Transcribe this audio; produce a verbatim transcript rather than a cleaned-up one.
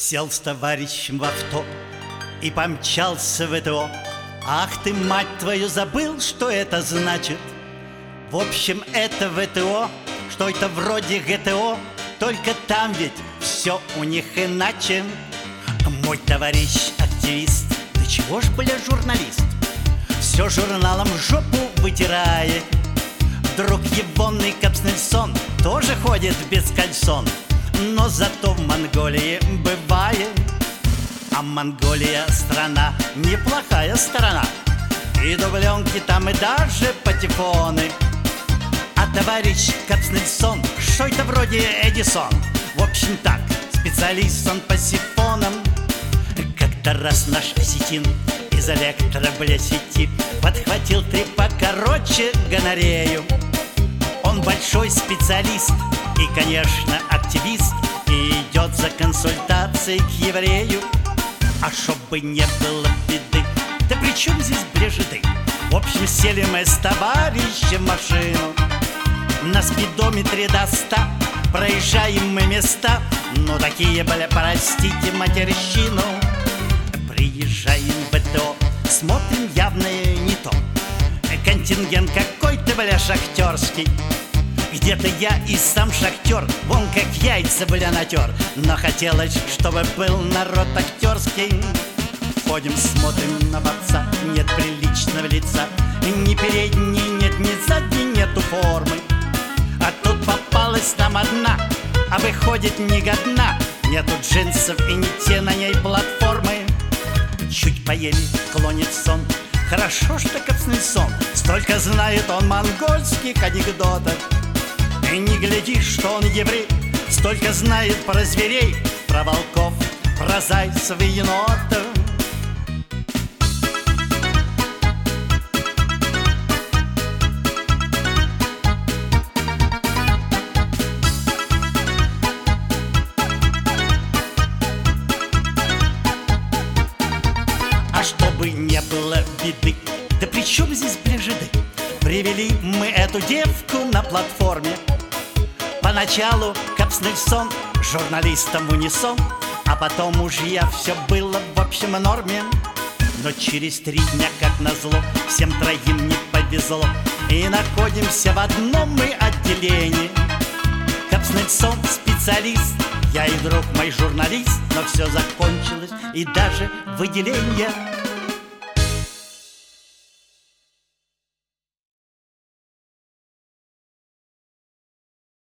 Сел с товарищем в авто и помчался в ВТО. Ах ты, мать твою, забыл, что это значит? В общем, это ВТО, что это вроде ГТО, только там ведь все у них иначе. Мой товарищ активист, да чего ж, бля, журналист, все журналом жопу вытирает. Друг егоный Капснельсон тоже ходит без кальсон, но зато в Монголии бывает. А Монголия страна, неплохая сторона, и дубленки там, и даже патефоны. А товарищ Капснельсон, что это вроде Эдисон. В общем так, специалист он по сифонам. Как-то раз наш осетин из электроблесети подхватил три покороче гонорею. Он большой специалист и, конечно, активист, и идет за консультацией к еврею. А чтобы не было беды, да при чем здесь брежеды? В общем, сели мы с товарищем в машину. На спидометре до ста проезжаем мы места, ну такие, бля, простите матерщину. Приезжаем в ВТО, смотрим, явно не то. Контингент какой-то, бля, шахтерский. Где-то я и сам шахтер, вон как яйца, бля, натер. Но хотелось, чтобы был народ актерский. Ходим, смотрим на бабца, нет приличного лица. Ни передней нет, ни задней нету формы. А тут попалась нам одна, а выходит негодна. Нету джинсов и не те на ней платформы. Чуть поели, клонит сон. Хорошо, что Капснельсон, столько знает он монгольских анекдотов. И не глядишь, что он еврей, столько знает про зверей, про волков, про зайцев и енотов. А чтобы не было беды, да при чем здесь брежеды? Привели мы эту девку на платформе. Поначалу Капснельсон журналистам в унисон, а потом уж я все было в общем норме. Но через три дня, как назло, всем троим не повезло, и находимся в одном мы отделении. Капснельсон специалист, я и друг мой журналист, но все закончилось, и даже выделение.